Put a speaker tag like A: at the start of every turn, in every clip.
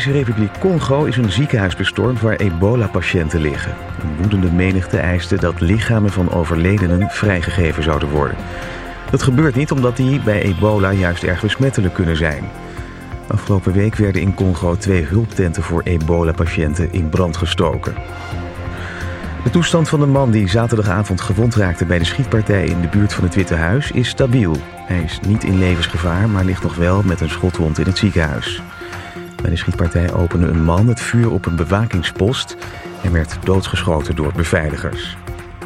A: Democratische Republiek Congo is een ziekenhuis bestormd waar ebola-patiënten liggen. Een woedende menigte eiste dat lichamen van overledenen vrijgegeven zouden worden. Dat gebeurt niet omdat die bij ebola juist erg besmettelijk kunnen zijn. Afgelopen week werden in Congo 2 hulptenten voor ebola-patiënten in brand gestoken. De toestand van de man die zaterdagavond gewond raakte bij de schietpartij in de buurt van het Witte Huis is stabiel. Hij is niet in levensgevaar, maar ligt nog wel met een schotwond in het ziekenhuis. Bij de schietpartij opende een man het vuur op een bewakingspost en werd doodgeschoten door beveiligers.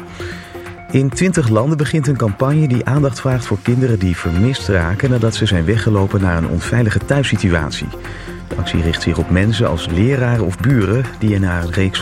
A: In 20 landen begint een campagne die aandacht vraagt voor kinderen die vermist raken nadat ze zijn weggelopen naar een onveilige thuissituatie. De actie richt zich op mensen als leraren of buren die een reeks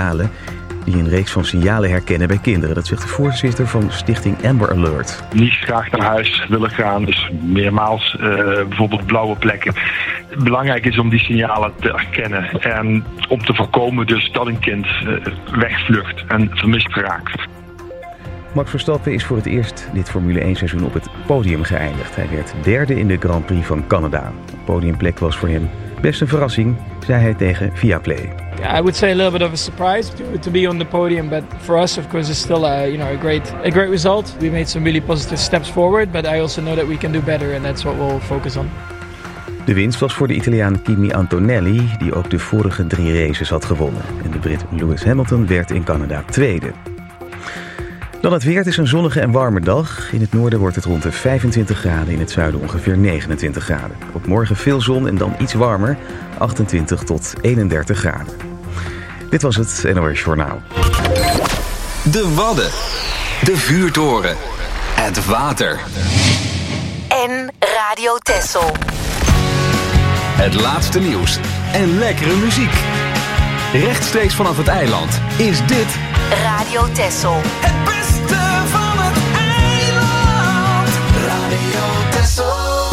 A: van signalen herkennen bij kinderen. Dat zegt de voorzitter van stichting Amber Alert.
B: Niet graag naar huis willen gaan, dus meermaals bijvoorbeeld blauwe plekken. Belangrijk is om die signalen te herkennen en om te voorkomen dus dat een kind wegvlucht en vermist raakt.
A: Max Verstappen is voor het eerst dit Formule 1 seizoen op het podium geëindigd. Hij werd derde in de Grand Prix van Canada. Een podiumplek was voor hem best een verrassing, zei hij tegen Viaplay.
C: I would say a little bit of a surprise to be on the podium, but for us, of course, it's still a great result. We made some really positive steps forward, but I also know that we can do better, and that's what we'll focus on.
A: De winst was voor de Italiaan Kimi Antonelli, die ook de vorige 3 races had gewonnen. En de Brit Lewis Hamilton werd in Canada tweede. Dan het weer. Het is een zonnige en warme dag. In het noorden wordt het rond de 25 graden, in het zuiden ongeveer 29 graden. Op morgen veel zon en dan iets warmer, 28 tot 31 graden. Dit was het NOS Journaal.
D: De Wadden, de vuurtoren, het water
E: en Radio Texel.
D: Het laatste nieuws en lekkere muziek. Rechtstreeks vanaf het eiland is dit
E: Radio Texel.
D: Het beste van het eiland. Radio Texel.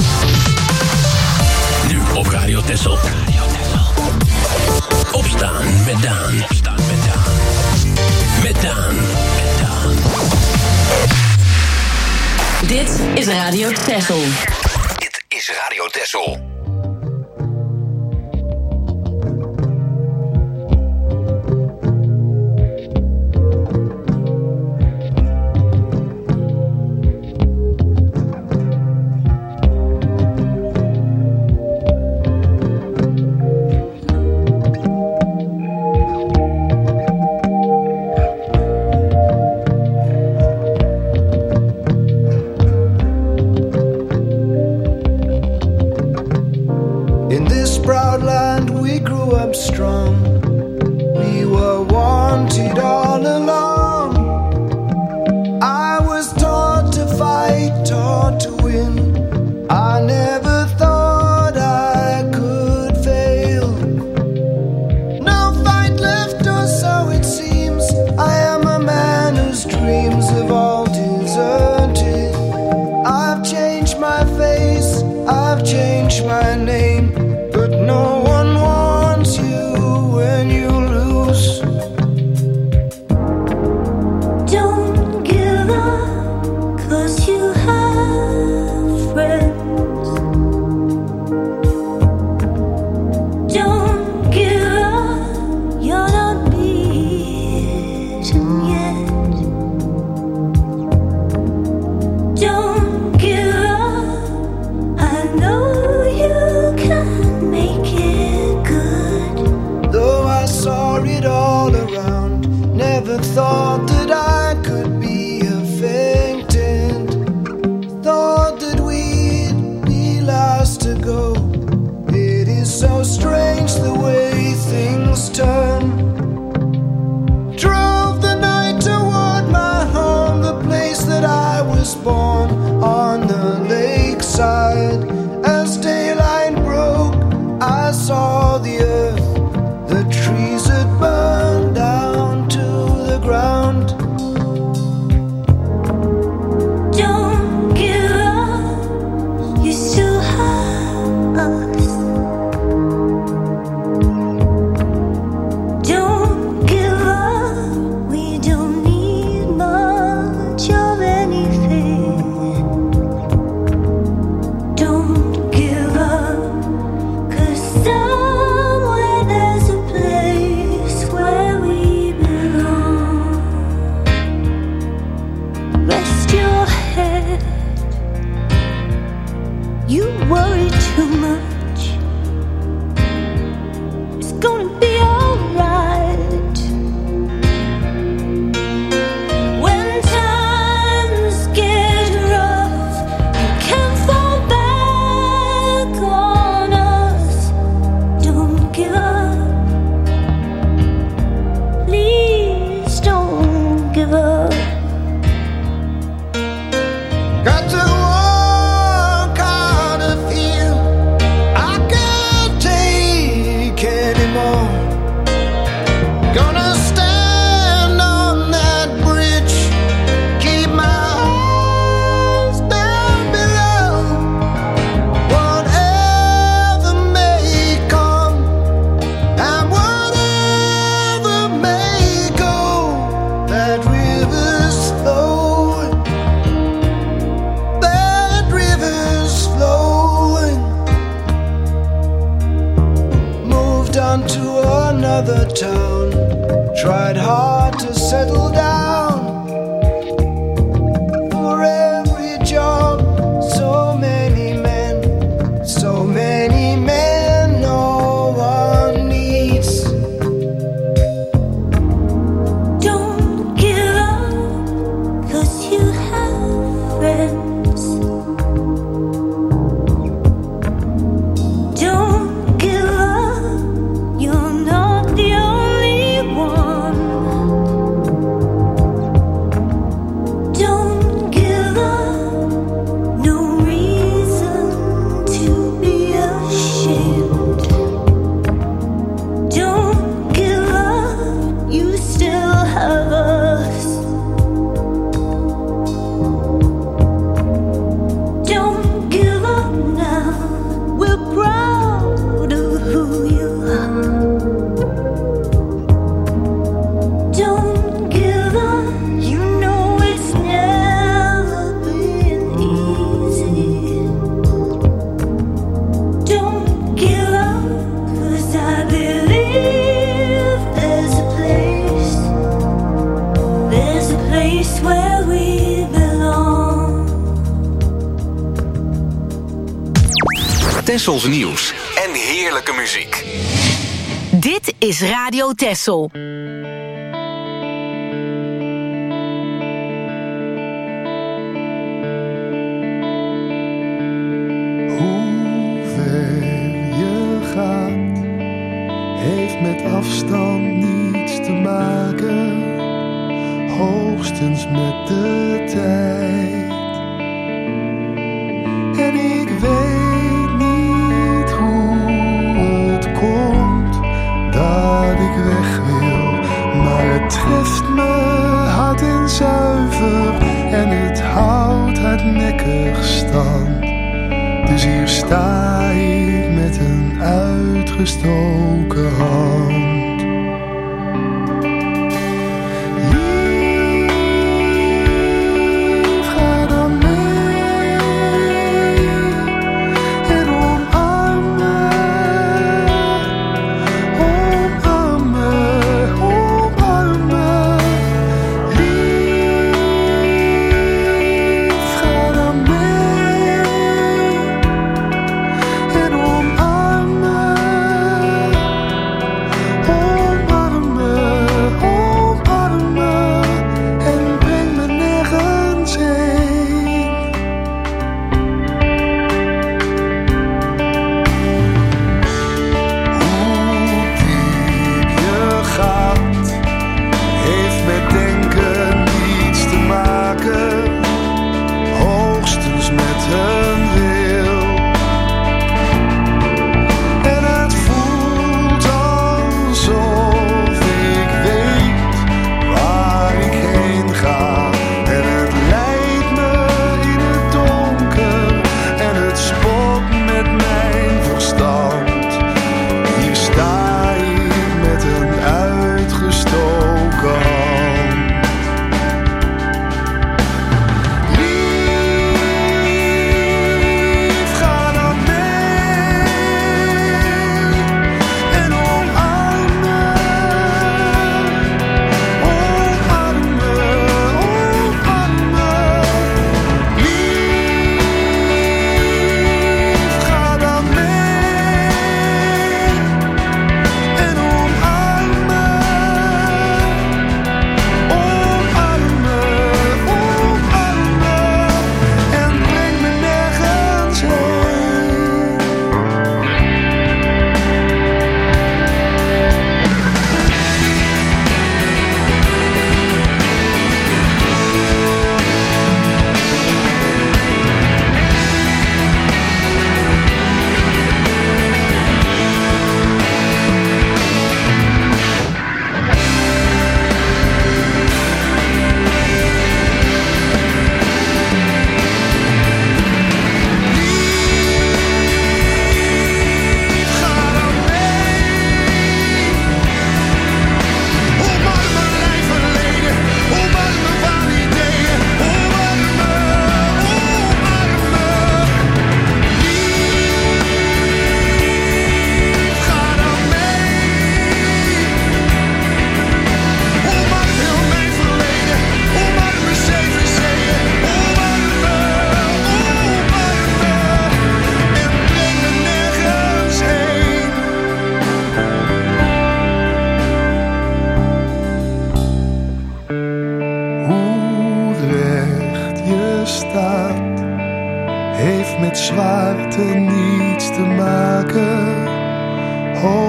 F: Nu op Radio Texel. Opstaan met Daan. Met Daan.
E: Dit is Radio Texel.
D: Dit is Radio Texel.
G: Don't give up, 'cause on to another town, tried hard to settle down. For every job, so many men, no one needs.
H: Don't give up, 'cause you have friends. Don't give up, you're not the only one. Don't give up, no reason to be ashamed. Don't give up, you still have us. Don't give up now, we're proud of who you are. Don't give up, you know it's never been easy. Don't give up, 'cause I believe there's a place where we belong.
D: Tessels nieuws en heerlijke muziek.
E: Dit is Radio Tessel.
G: Hoe ver je gaat, heeft met afstand niets te maken, hoogstens met de tijd. En ik weet niet hoe het komt dat ik weg wil, maar het treft me hard en zuiver en het houdt hardnekkig stand. Dus hier sta ik met een uitgestoken hand. Lief, ga dan mee en omarm me, omarm me, omarm me. Lief, ga dan mee en omarm me,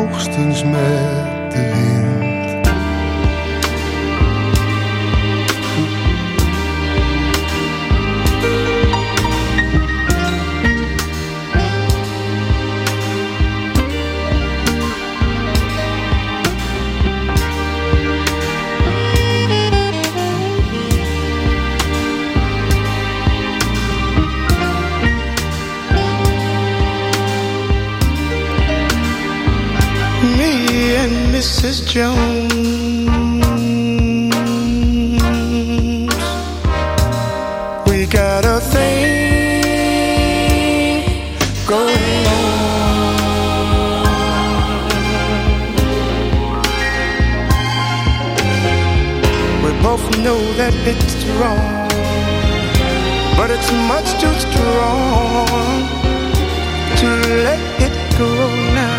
I: hoogstens met de wind. Mrs. Jones, we got a thing going on. We both know that it's wrong, but it's much too strong to let it go now.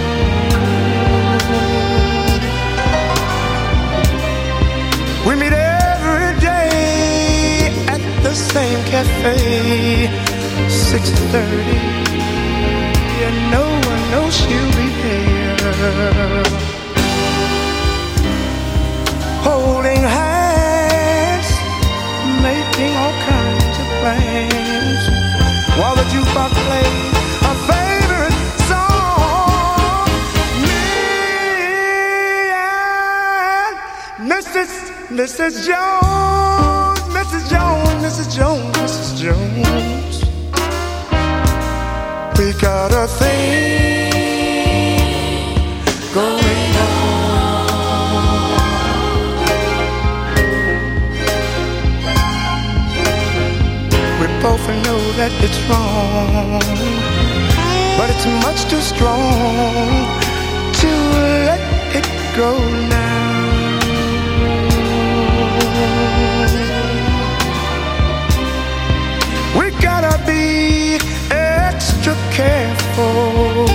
I: We meet every day at the same cafe, 6:30, and no one knows she'll be there. Holding hands, making all kinds of plans, while the jukebox plays a favorite song. Me and Mrs. Jones, Mrs. Jones, Mrs. Jones, Mrs. Jones, we got a thing going on. We both know that it's wrong, but it's much too strong to let it go now. We gotta be extra careful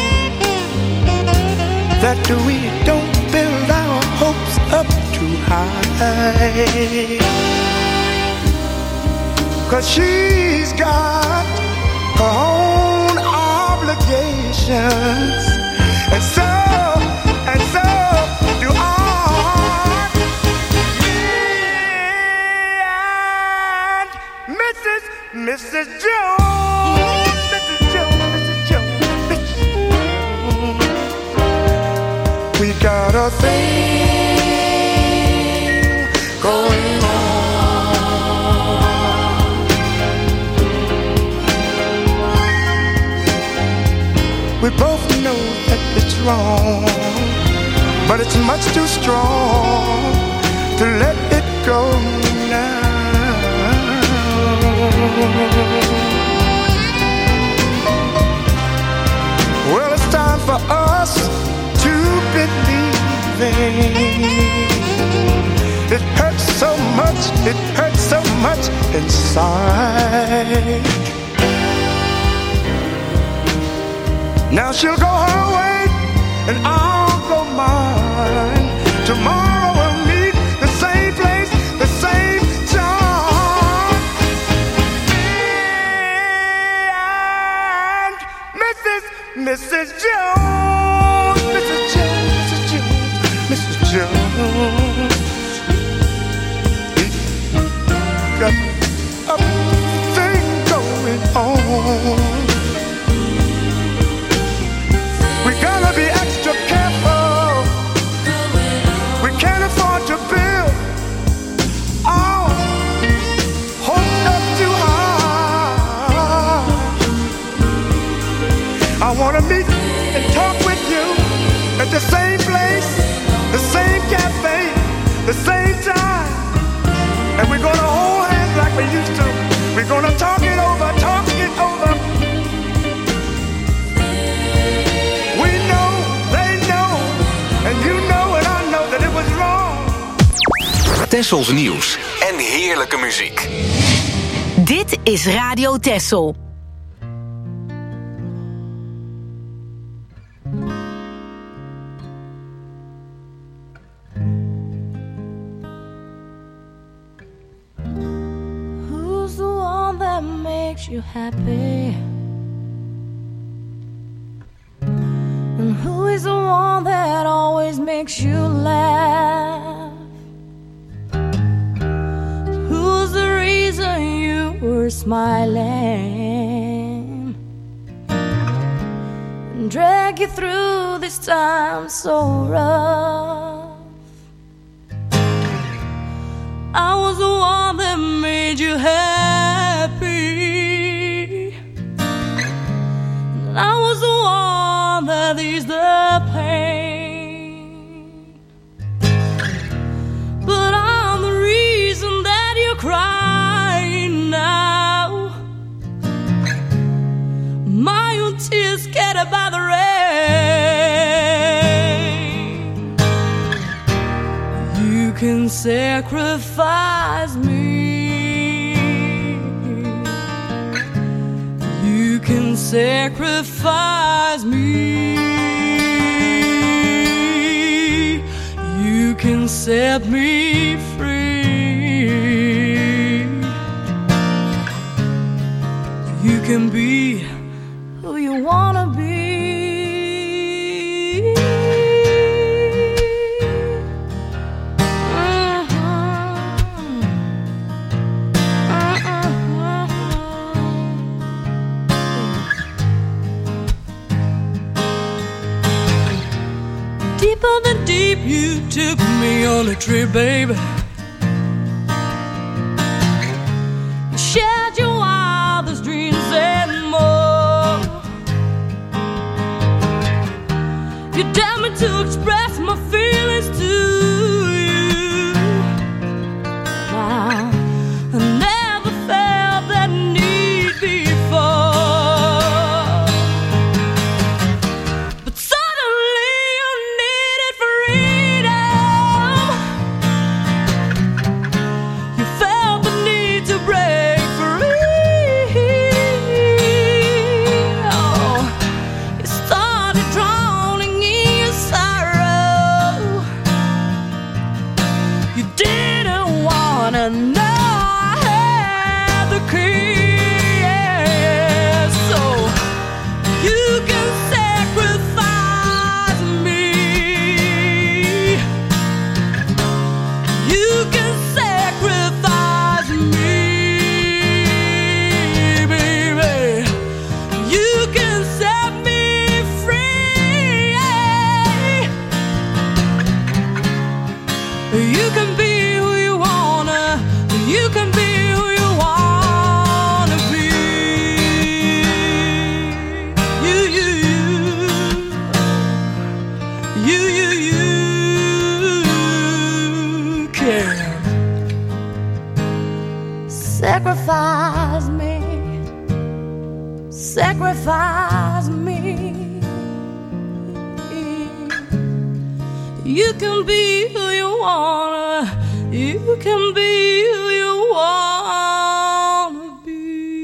I: that we don't build our hopes up too high, 'cause she's got her own obligations, and so do I. Mrs. Jones, Mrs. Jones, Mrs. Jones, Mrs. Jones, we got a thing going on. We both know that it's wrong, but it's much too strong to let it go now. Well, it's time for us to believe. It hurts so much, it hurts so much inside. Now she'll go her way and I'll go mine. Tomorrow we'll meet the same place, the same time. Mrs. Jones, Mrs. Jones, Mrs. Jones, Mrs. Jones, we got a thing going on. We gotta be extra careful. We can't afford to build our hopes up too high. I wanna meet and talk with you at the same place, the same cafe, the same time. And we're gonna hold hands like we used to. We're gonna talk it over, talk it over. We know, they know, and you know and I know that it was wrong.
D: Tessels nieuws en heerlijke muziek.
E: Dit is Radio Tessel.
H: Who's the one that makes you happy? And who is the one that always makes you laugh? Who's the reason you were smiling? And drag you through this time so rough. I was the one that made you happy, and I was the one that eased the pain. But I'm the reason that you're crying now. My own tears scattered by the rain. You can sacrifice me. You can sacrifice me. You can set me free. You can be who you wanna be. Deeper than deep, you took me on a trip, baby. You shared your wildest dreams and more. You dared me to express my feelings to you. Now, I never felt that need before. But suddenly you needed freedom. You felt the need to break free. Oh, you started drowning in your sorrow. You didn't wanna know I had the key. So you can sacrifice me. You can sacrifice me, baby. You can set me free. You can be who you wanna. You can be who you wanna be. You can sacrifice me. Sacrifice me. You can be who you wanna. You can be who you wanna be.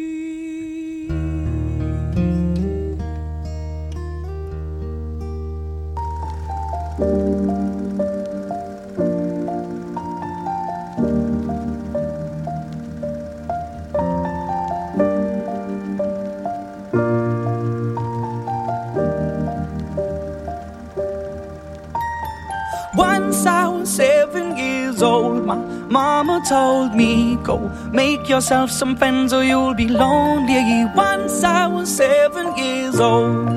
J: Once I was 7 years old, my mama told me, go make yourself some friends or you'll be lonely. Once I was 7 years old.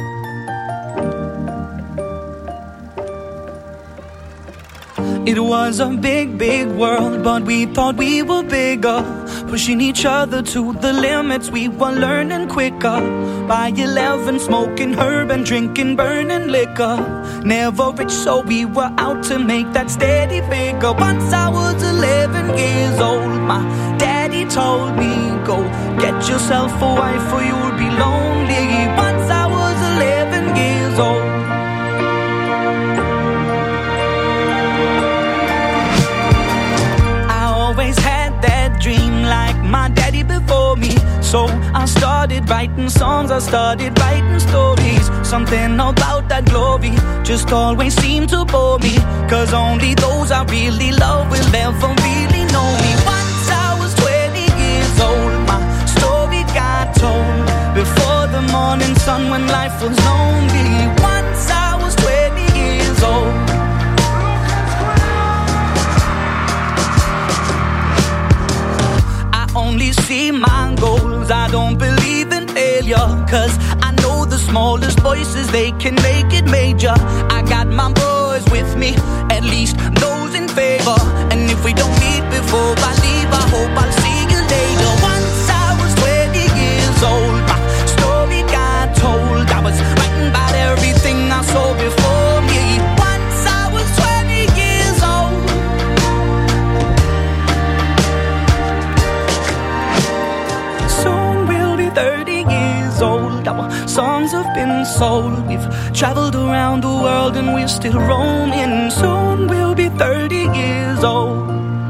J: It was a big, big world, but we thought we were bigger, pushing each other to the limits. We were learning quicker. By 11, smoking herb and drinking burning liquor. Never rich, so we were out to make that steady figure. Once I was 11 years old, my daddy told me, go get yourself a wife or you'll be lonely. Once I was 11 years old. Always had that dream like my daddy before me. So I started writing songs, I started writing stories. Something about that glory just always seemed to bore me, 'cause only those I really love will ever really know me. Once I was 20 years old, my story got told before the morning sun when life was lonely. Once I was 20 I don't believe in failure, 'cause I know the smallest voices, they can make it major. I got my boys with me, at least those in favor. And if we don't meet before I leave, I hope I'll see you later. Once I was 20 years old, my story got told. I was writing about everything I saw before me. Once I was 20 years old. Soon we'll be 30 years old. Our songs have been sold. We've traveled around the world and we're still roaming. Soon we'll be 30 years old.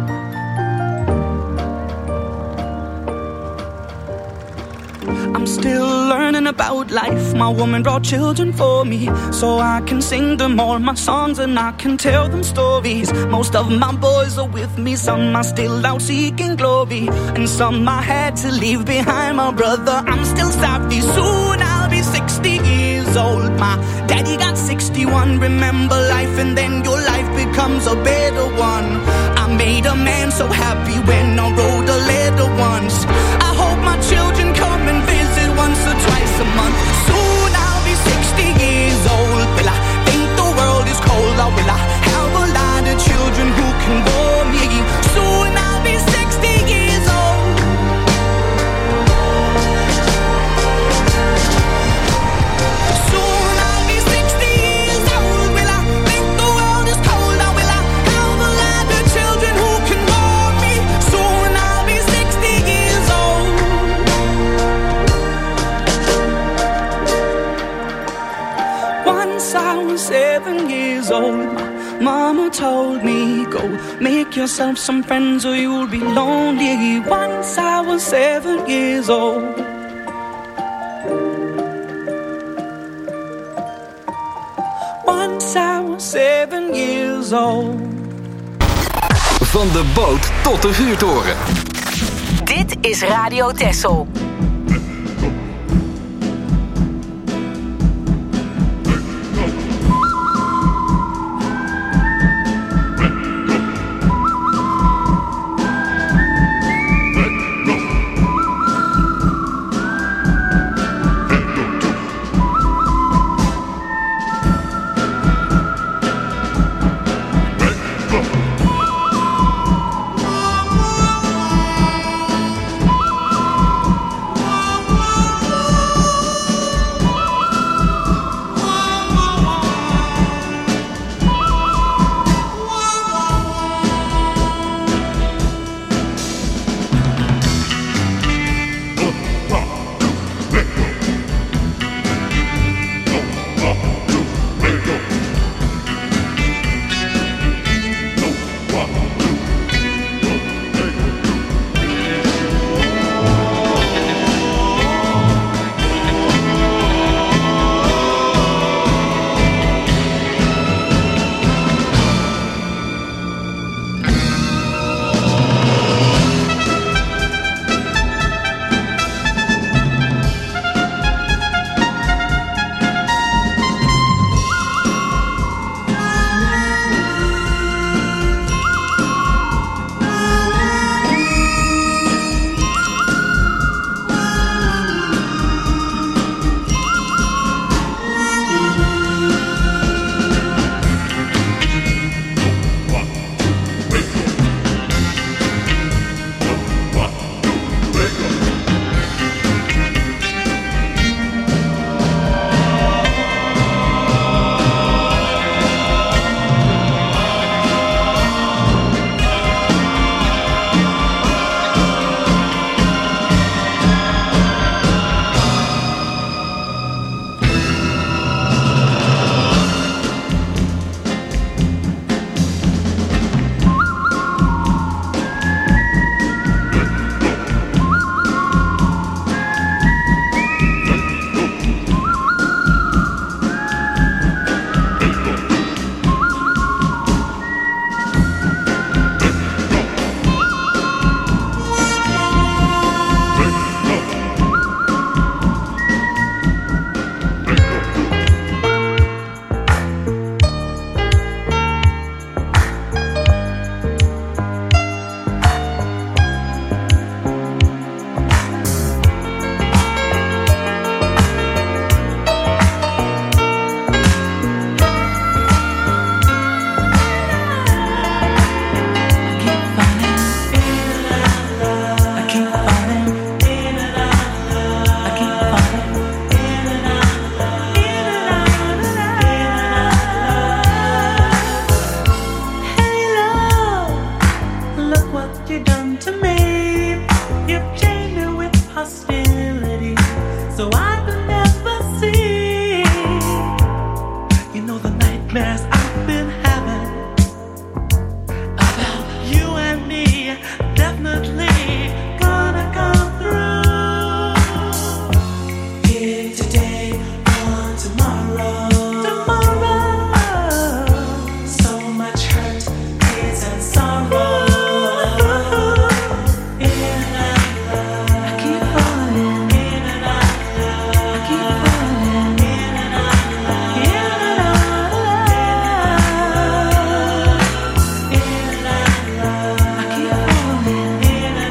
J: I'm still learning about life. My woman brought children for me, so I can sing them all my songs and I can tell them stories. Most of my boys are with me, some are still out seeking glory, and some I had to leave behind. My brother, I'm still savvy. Soon I'll be 60 years old. My daddy got 61. Remember life and then your life becomes a better one. I made a man so happy when I wrote a letter once. I hope my children come and visit once or twice a month. Soon I'll be 60 years old. Will I think the world is cold, or will I have a lot of children who can bore me? Soon I'll be 60 years old. Soon I'll be 60 years old. Will I think the world is cold, or will I have a lot of children who can bore me? Soon I'll be 60 years old. Once I was 7 years old, my mama told me, go make yourself some friends or you'll be lonely. Once I was 7 years old. Once I was 7 years old.
D: Van de boot tot de vuurtoren.
E: Dit is Radio Texel.
K: nightmares I've been having about you and me, definitely gonna come through. Here today, gone tomorrow. So much hurt, tears and sorrow. In and out.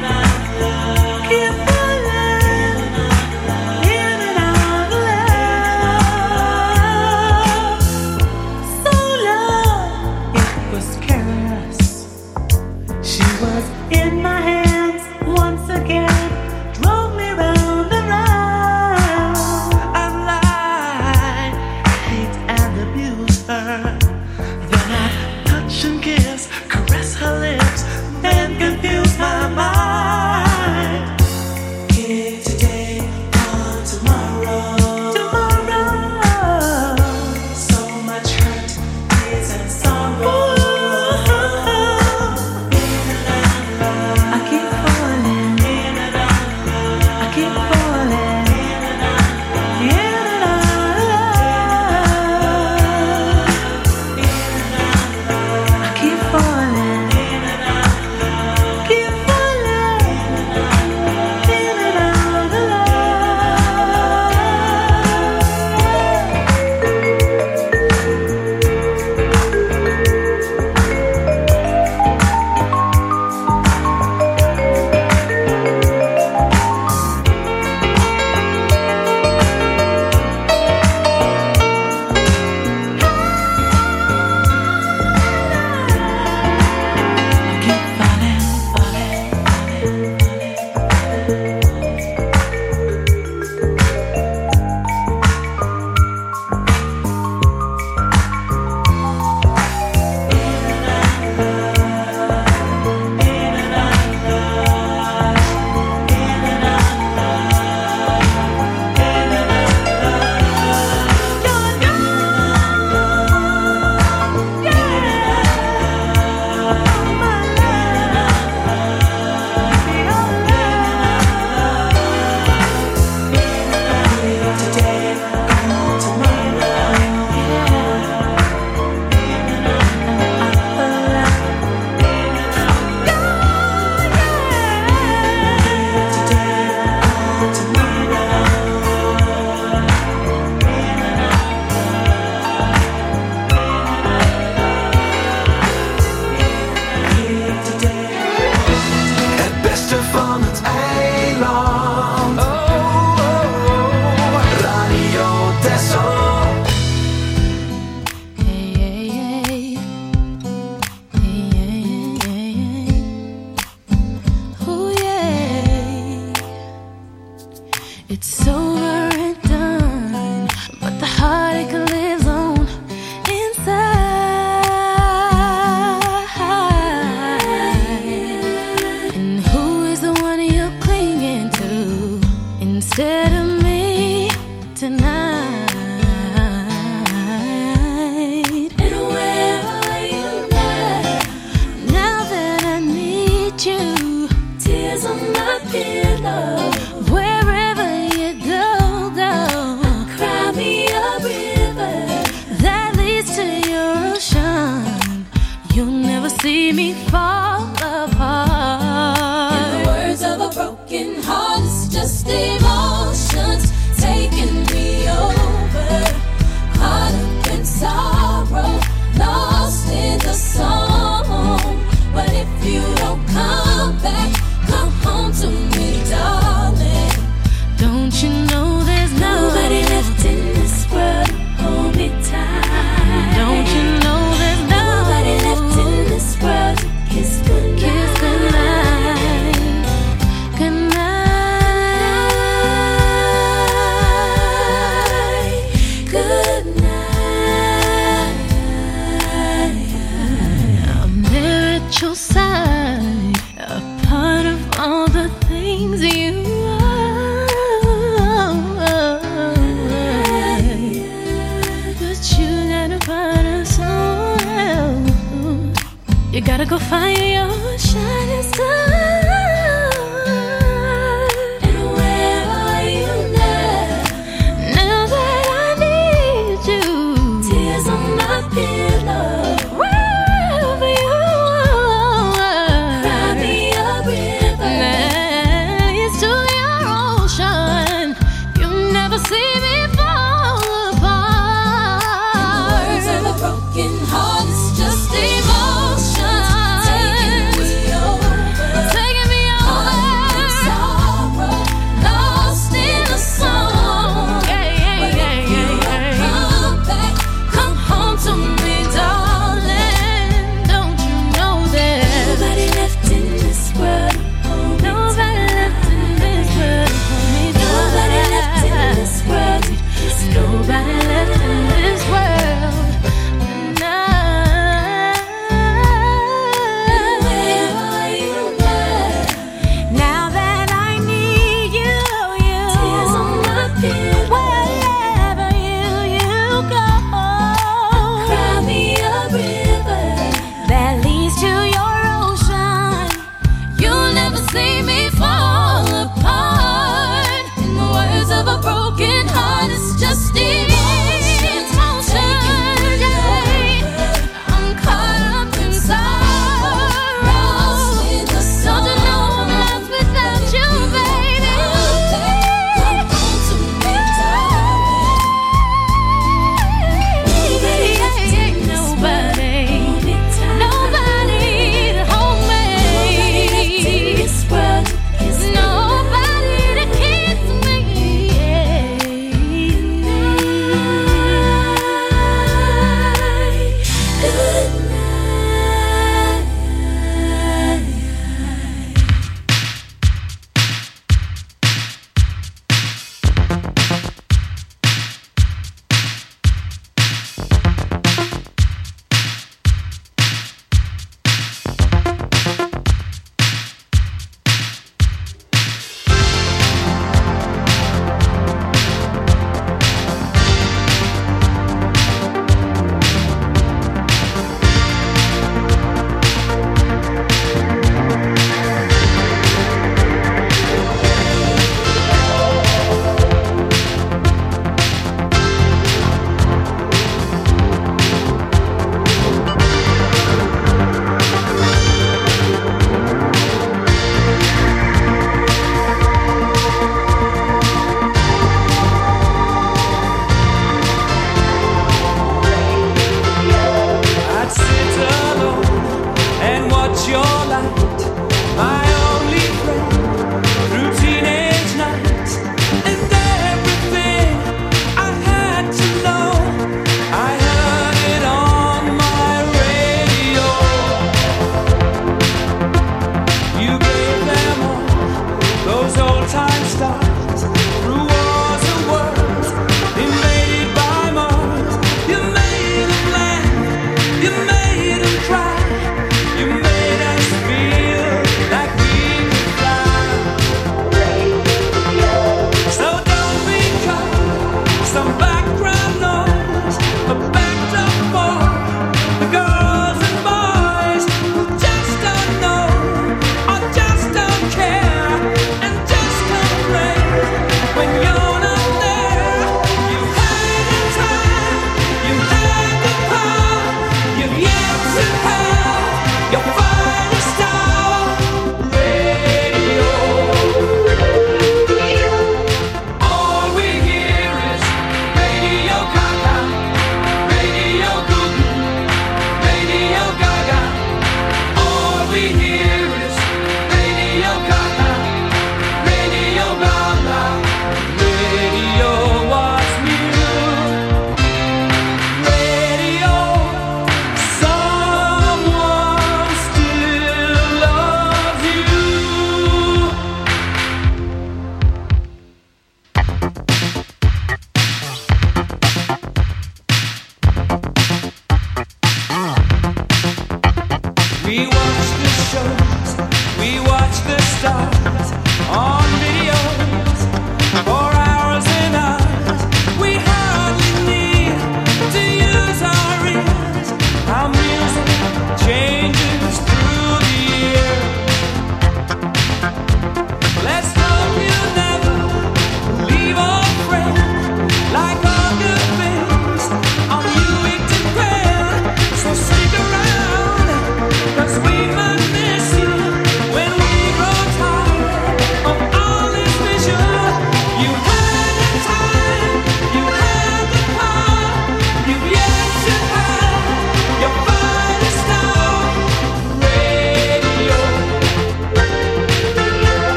H: You gotta go find your shining star. And where are you now? Now that I need you. Tears on my pillow. Wherever you are, cry me a river. Nice to your ocean. You never see me fall apart. The words of a broken heart is just emotion.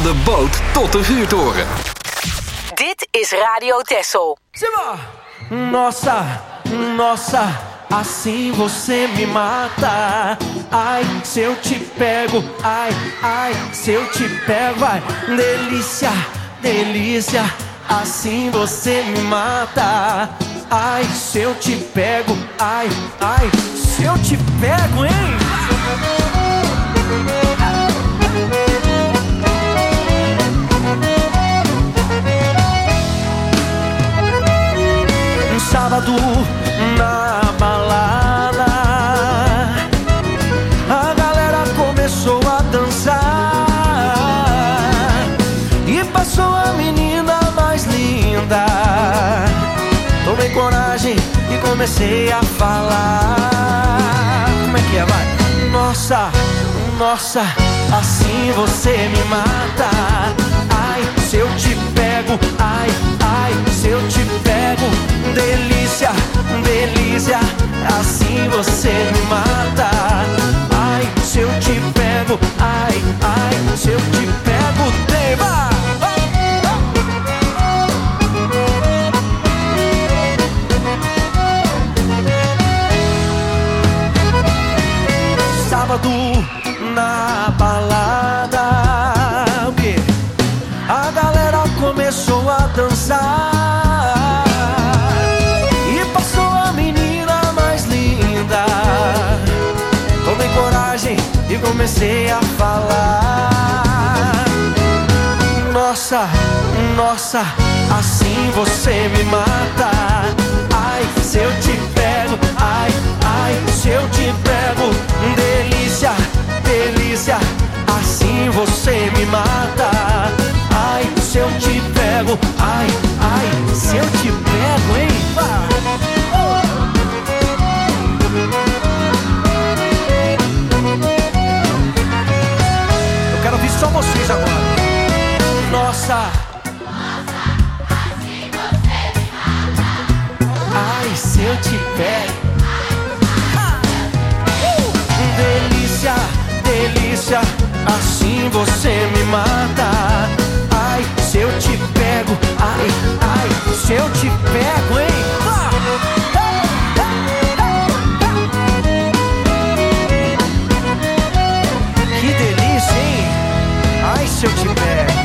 D: Van de boot tot de vuurtoren.
E: Dit is Radio Texel.
J: Nossa, nossa, assim você me mata. Ai, se eu te pego, ai, ai, se eu te pego, ai, delícia, delícia, assim você me mata. Ai, se eu te pego, ai, ai, se eu te pego, hein? Um sábado na balada, a galera começou a dançar e passou a menina mais linda. Tomei coragem e comecei a falar. Como é que é, vai? Nossa, nossa, assim você me mata. Ai, se eu te pego, ai, ai, se eu te pego, delícia, delícia, assim você me mata. Ai, se eu te pego, ai, ai, se eu te pego, deva. Sábado na balada, a galera começou a dançar e passou a menina mais linda. Tomei coragem e comecei a falar. Nossa, nossa, assim você me mata. Ai, se eu te pego, ai, ai, se eu te pego, delícia, delícia, assim você me mata. Ai, se eu te pego, ai, ai, se eu te pego, hein? Eu quero ouvir só vocês agora. Nossa, ai, se eu te pego, delícia, delícia, assim você me mata. Ai, se eu te pego, ai, ai, se eu te pego, hein? Que delícia, hein? Ai, se eu te pego.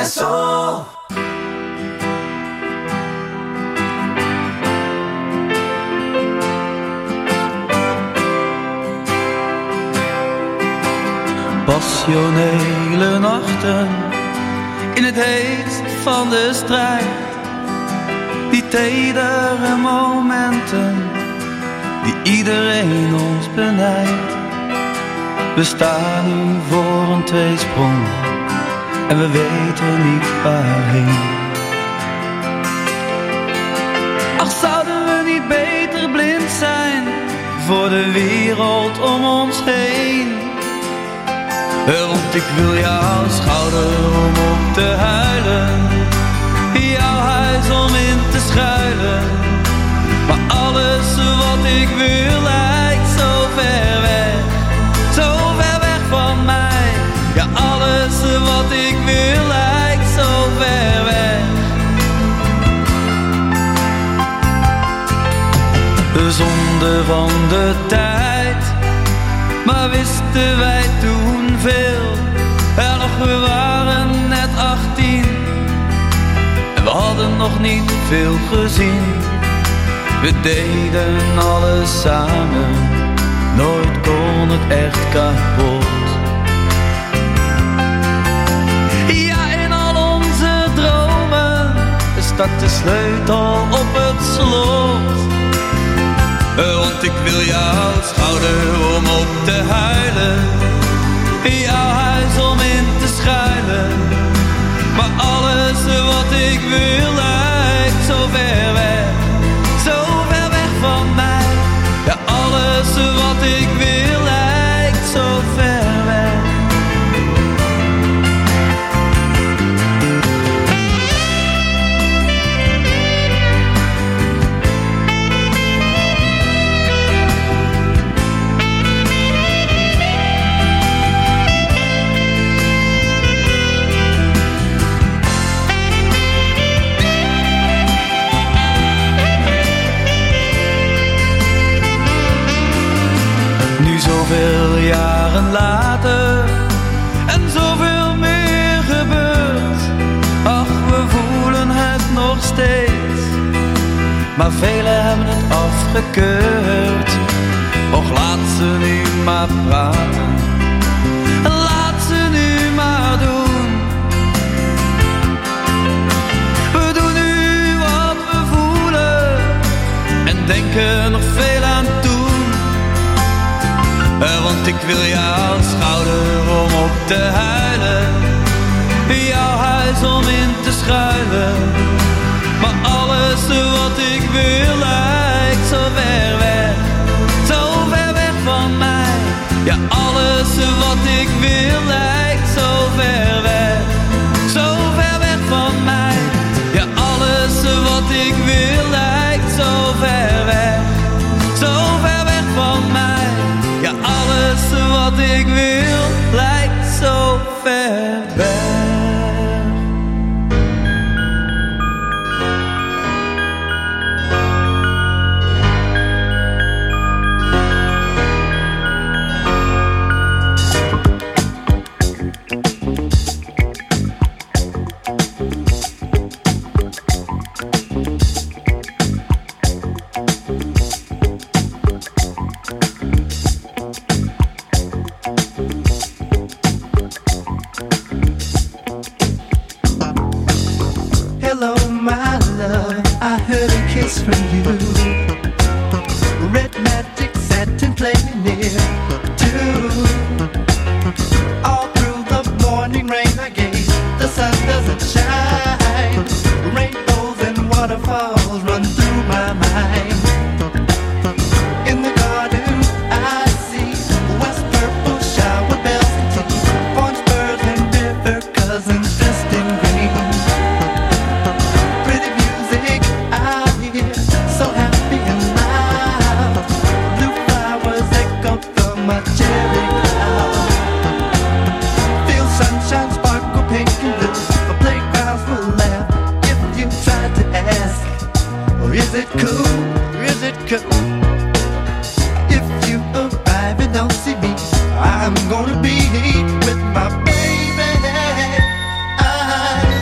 G: Texel.
J: Passionele nachten in het heetst van de strijd. Die tedere momenten die iedereen ons benijdt. We staan nu voor een tweesprong en we weten niet waarheen. Ach, zouden we niet beter blind zijn voor de wereld om ons heen? Want ik wil jouw schouder om op te huilen, jouw huis om in te schuilen. Maar alles wat ik wil lijkt zo ver weg van mij. Ja, alles wat ik wil lijkt zo ver weg. De zonde van de tijd, maar wisten wij toen veel? En nog, we waren net 18 en we hadden nog niet veel gezien. We deden alles samen, nooit kon het echt kapot. Ja, in al onze dromen stak de sleutel op het slot. Want ik wil jouw schouder om op te huilen, jouw huis om in te schuilen. Maar alles wat ik wil lijkt zo ver weg van mij. Ja, alles wat ik wil lijkt zo ver weg. Zoveel jaren later en zoveel meer gebeurt. Ach, we voelen het nog steeds, maar velen hebben het afgekeurd. Och, laat ze nu maar praten, laat ze nu maar doen. We doen nu wat we voelen en denken nog veel aan toe. Want ik wil jouw schouder om op te huilen, jouw huis om in te schuilen. Maar alles wat ik wil lijkt zo ver weg van mij. Ja, alles wat ik wil lijkt zo ver weg van mij. Ja, alles wat ik wil lijkt zo ver weg van mij. Ja, alles wat ik wil lijkt zo ver weg. From you, red magic satin playing near too. All through the morning rain I gave, the sun doesn't shine. Rainbows and waterfalls run through my mind. In the garden I see west purple shower bells and tea, orange birds and river cousins dressed in green. Is it cool? If you arrive and don't see me, I'm gonna be with my baby.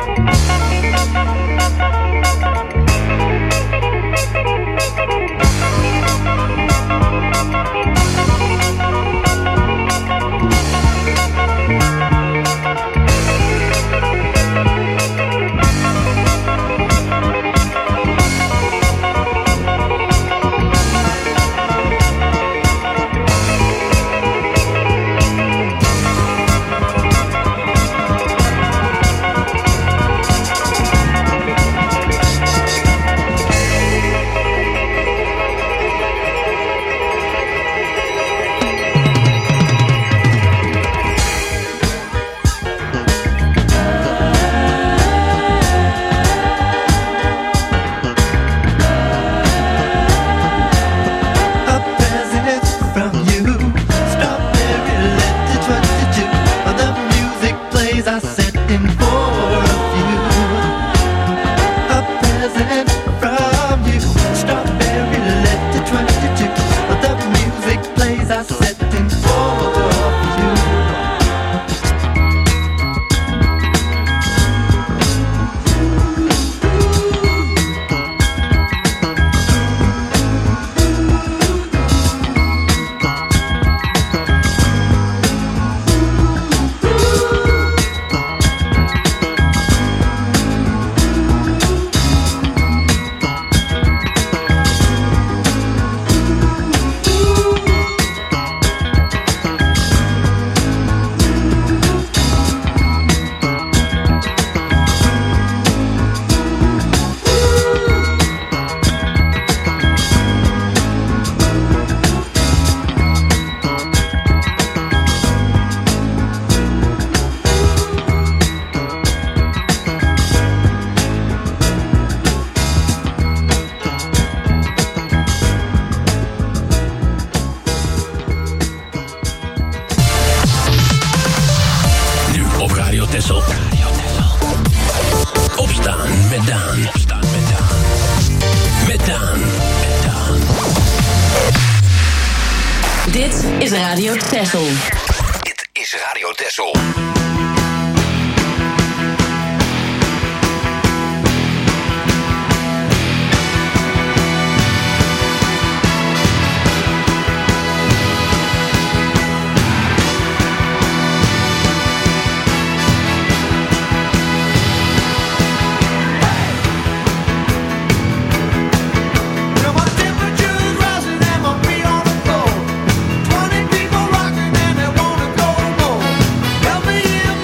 E: Dit is Radio Texel.
D: Dit is Radio Texel.
G: Help me in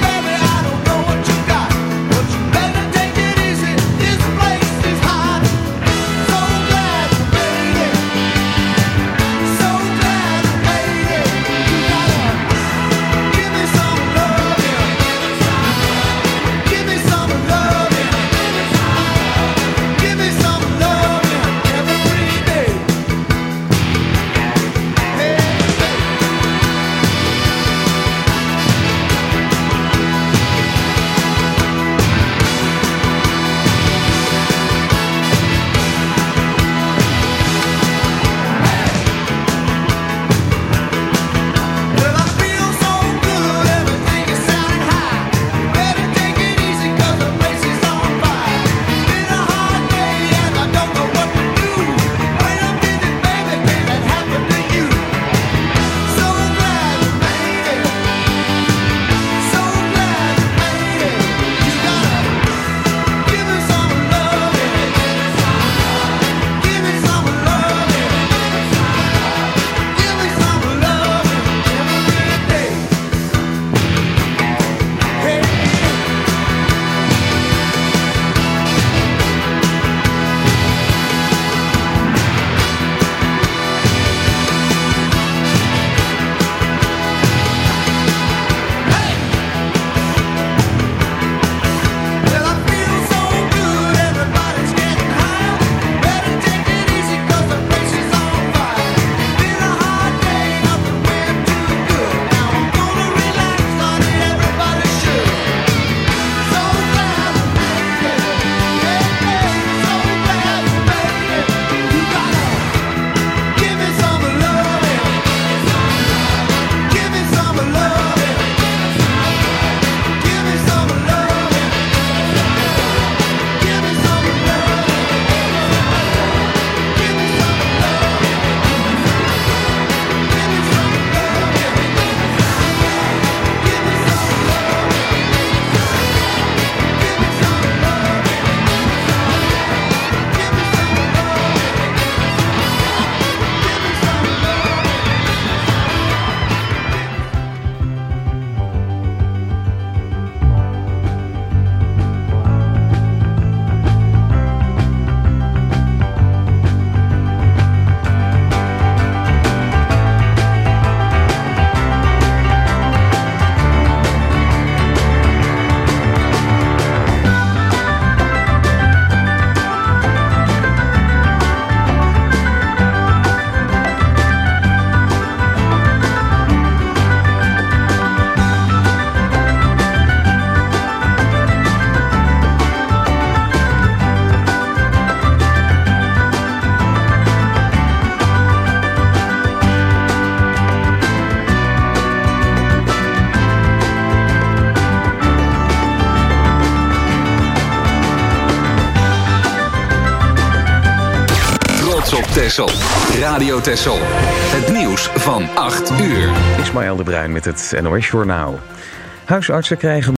D: trots op Texel. Radio Texel. Het nieuws van 8 uur.
A: Ismaël de Bruin met het NOS Journaal. Huisartsen krijgen